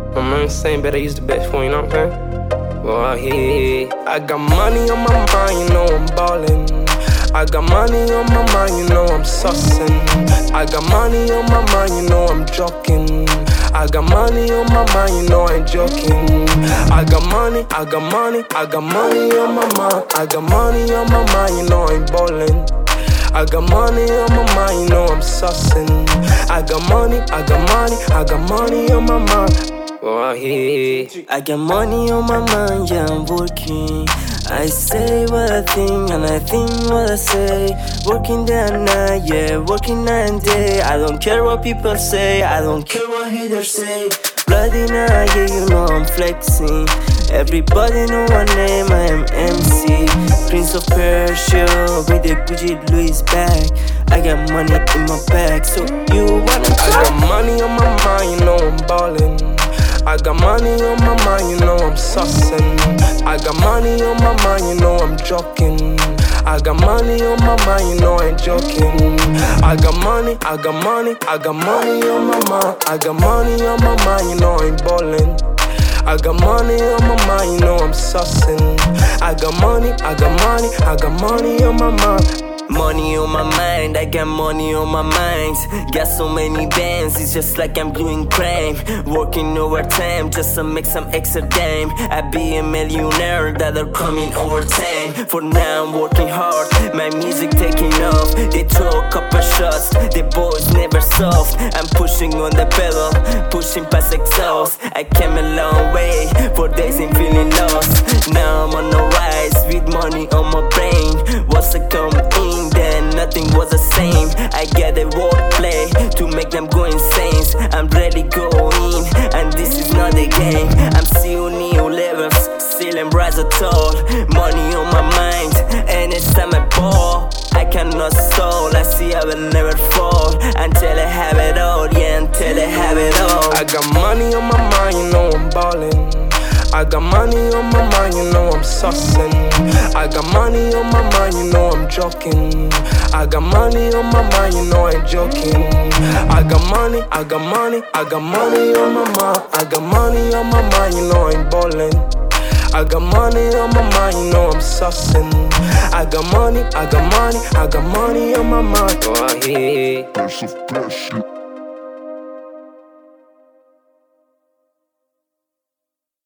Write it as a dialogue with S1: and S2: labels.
S1: My man saying better use the best for you know what I'm saying? Well, hey, I got money on my mind, you know I'm ballin'. I got money on my mind, you know I'm sussin'. I got money on my mind, you know I'm joking. I got money on my mind, you know I ain't joking. I got money, I got money, I got money on my mind. I got money on my mind, you know I ain't ballin'. I got money on my mind, you know I'm sussin'. I got money, I got money, I got money on my mind. Oh, yeah.
S2: I got money on my mind, yeah, I'm working. I say what I think and I think what I say. Working day and night, yeah, working night and day. I don't care what people say, I don't care what haters say. Bloody night, yeah, you know I'm flexing. Everybody know my name, I am MC Prince of Persia with the Gucci Louis bag. I got money in my bag, so you wanna try?
S1: I got money on my mind, you know I'm ballin'. I got money on my mind, you know I'm sussin'. I got money on my mind, you know I'm joking. I got money on my mind, you know I ain't joking. I got money, I got money, I got money on my mind. I got money on my mind, you know I ain't ballin'. I got money on my mind, you know I'm sussin'. I got money, I got money, I got money on my mind.
S2: Money on my mind, I got money on my mind. Got so many bands, it's just like I'm doing crime. Working overtime just to make some extra dime. I be a millionaire that are coming overtime. For now I'm working hard, my music taking off. They throw a couple shots, the boys never soft. I'm pushing on the pedal, pushing past exhaust. I came a long way, for days I'm feeling lost. Now I'm on the rise, with money on my brain. Once I come in, then nothing was the same. I get a wordplay to make them go insane. I'm ready going, and this is not a game. I'm still new levels, still embrace it all. Money on my mind, and it's time I ball. I cannot stall, I see I will never fall until I have it all, yeah, until I have it all.
S1: I got money on my mind, you know I'm ballin'. I got money on my mind, you know I'm sussin'. I got money on my mind, you know I'm joking. I got money on my mind, you know I ain't joking. I got money, I got money, I got money on my mind. I got money on my mind, you know I ain't ballin'. I got money on my mind, you know I'm sussin'. I got money, I got money, I got money on my mind. Oh, yeah.